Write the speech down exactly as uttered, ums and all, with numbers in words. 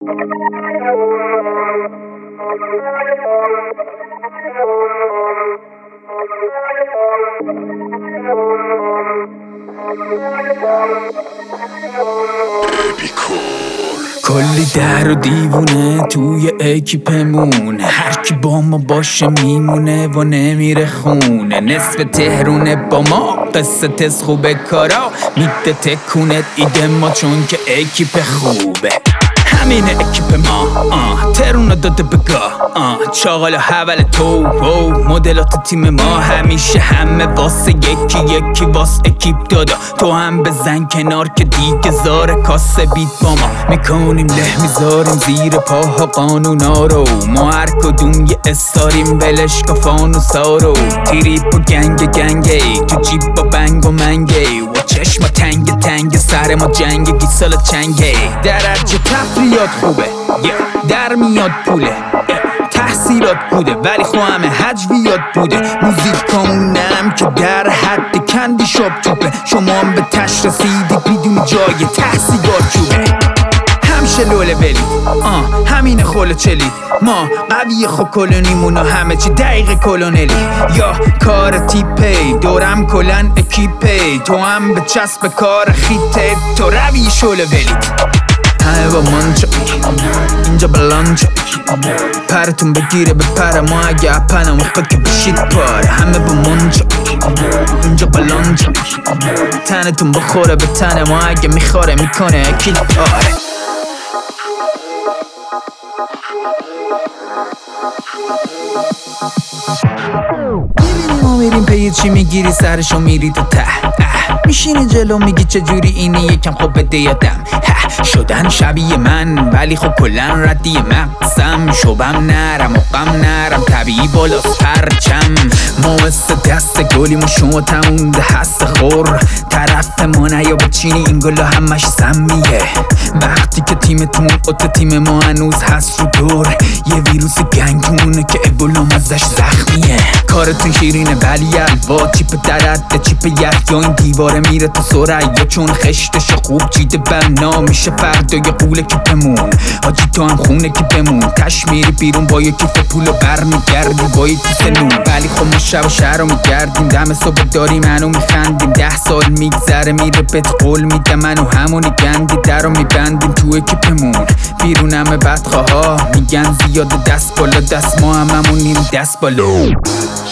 کلی در و دیوونه توی اکیپمون، هر کی با ما باشه میمونه و نمیره خونه. نصف تهرونه با ما، قصه تز خوبه کارا میده تکونت ایده ما چون که اکیپ خوبه. همینه اکیپ ما، آه ترونو داده بگاه، آه چاقال حول تو رو مدلات تیم ما همیشه همه واسه یکی یکی واس اکیپ دادا. تو هم بزن کنار که دیگه زار کاسه بیت با ما میکنیم له میذاریم زیر پاها قانونا رو. ما هر کدوم یه استاریم ولش که فانوسا رو. تریپ و گنگ گنگه تو جیب با بنگ و منگه و چشم تنگ تنگ سر ما جنگ گی سال چنگه. درجه تفریات خوبه در میاد پوله، تحصیلات بوده ولی خو همه هجویات بوده. موزیکامونم که در حد کندی شاب چوبه، شما هم به تش رسیدید میدونی جای تحصیلات چوبه. همشه لوله ولید آه همینه خوله چلید، ما قوی خو کلونیمون و همه چی دقیقه کلونلی. یا کار تیپی دورم کلن اکیپی، تو هم به چسب کار خیته تو روی شوله ولید. همه با منچه اینجا بلانچه پرتون بگیره به پر ما اگه اپنو میخواد که بشید پاره. همه با منچه اینجا بلانچه تنتون بخوره به تن ما اگه میخوره میکنه اکید پاره. میبینی ما میریم پی چی میگیری سرشو میری تو ته، میشینی جلو میگی چجوری اینی یکم خب بده یادم. شدن شبیه من ولی خب کلن ردی مقسم، شبم نرم و غم نرم طبیعی بالاست پرچم. ما مثل دست گلیم و شما تمونده هست خور، طرف ما نیا بچینی این گلا همش سمیه. وقتی که تیمتون قطع تیم ما هنوز هست رو دور، یه ویروس گنگونه که ابولا مزش زخمیه. کارتون شیرینه ولی الوا چیپ درد چیپ یک یا این دیواره میره تو سرعیه، چون خشتش خوب چیده بنا میشه فردای قول کیپمون. حاجی تو هم خونه کیپمون، تش میری بیرون با یه کیف پولو برمیگردی با یه کیف نون. ولی خب ما شب و شهر رو میگردیم، دم صبح داریم منو میخندیم. ده سال میگذره میره بهت قول میده منو همونی گندی در رو میبندیم تو اکیپمون. بیرون همه بدخواه ها میگن زیاد دست بالا، دست ما هم همونیم دست بالا.